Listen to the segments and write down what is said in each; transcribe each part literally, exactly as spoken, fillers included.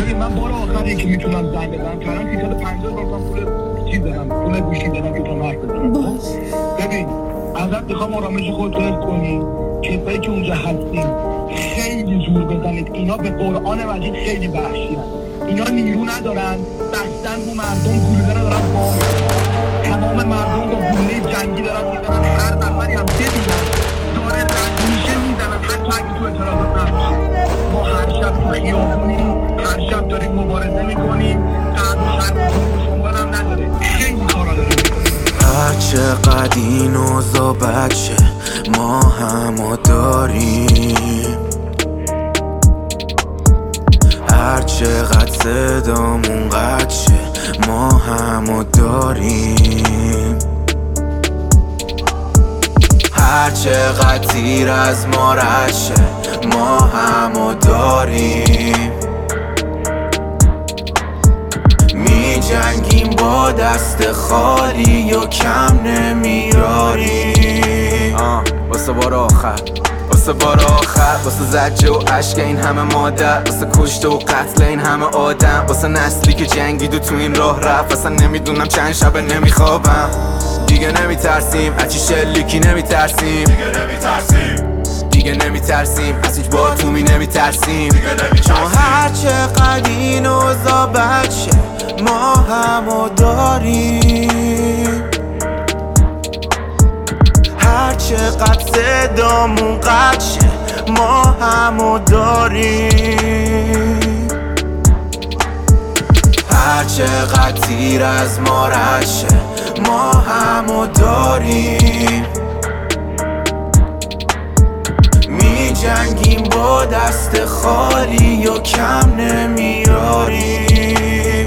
ببین من بار آخری که میتونم زنگ بزنم کردم سیصد و پنجاه هزار تومان پول چیز دارم، پول گوشی دارم که تو حرف بزنم. ببین ازت میخوام آرامش خودت حفظ کنی، کسایی که اونجا هستیم خیلی زور بزنید، اینا به قرآن مجید خیلی وحشی هست، اینا نیرو ندارن، بستن رو مردم گلوله ندارن، با تمام مردم با گلوله جنگی دارن میزنن، هر نفری هم ببینن داره رد میشه میزنن، حتی اگه تو اعتراضات نباشه. ما هر شب تو خیابونیم، هر شب داریم مبارزه میکنیم، قرد و شرمتون شنگان هم نداره، خیلی کارا داریم. هر چقدر این اوضاع بد شه ما همو داریم، هر چقدر صدامون قد شه ما همو داریم، هر چقدر تیر از ما رد شه ما همو داریم، می جنگیم با دست خالی و کم نمیاریم. آه واسه بار آخر، واسه بار آخر، واسه زجه و عشق این همه مادر، واسه کشته و قتل این همه آدم، واسه نسلی که جنگید و تو این راه رفت، اصلا نمیدونم چند شبه نمیخوابم. دیگه نمیترسیم از چی شلیکی، نمیترسیم دیگه نمیترسیم دیگه نمیترسیم از هیچ باتومی، نمیترسیم چون هر چقدر این اوضاع بد شه ما همو داریم، هر چقدر صدامون قد شه ما همو داریم، هر چقدر تیر از ما رد شه ما همو داریم، می جنگیم با دست خالی و کم نمیاریم.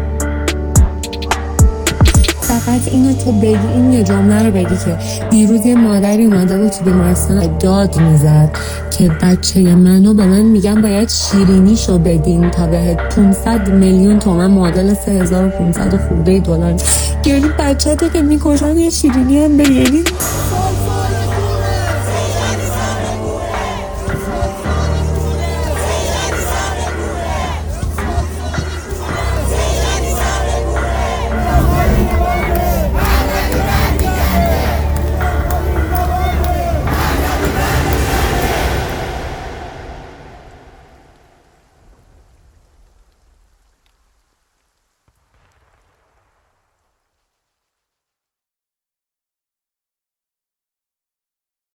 فقط اینو تو بگی، این یه جمله رو بگی که دیروز یه مادری اومده بود تو بیمارستان داد میزد که بچه منو به من میگن باید شیرینیشو بدین تا بهت پانصد میلیون تومن معادل سه هزار و پانصد خورده دلار، یعنی بچه تو که میکشن یه شیرینی هم بگیرین.